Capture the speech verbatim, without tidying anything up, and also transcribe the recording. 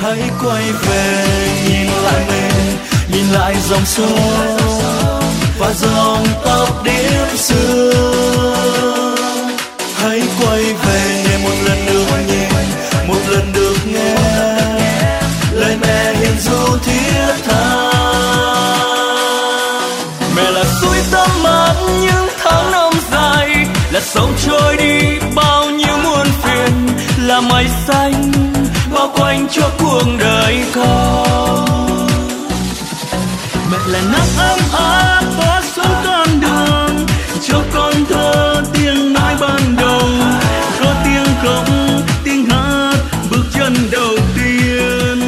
hãy quay về nhìn lại mình, nhìn lại dòng sông và dòng tóc điểm xưa. Hãy quay về để một lần được nhìn, một lần được nghe lời mẹ hiền ru thiết tha. Mẹ là suối tắm mát những tháng năm dài, là sông trôi đi bao nhiêu muôn phiền, là mây xanh bao quanh cho cuộc đời con. Mẹ là nắng ấm áp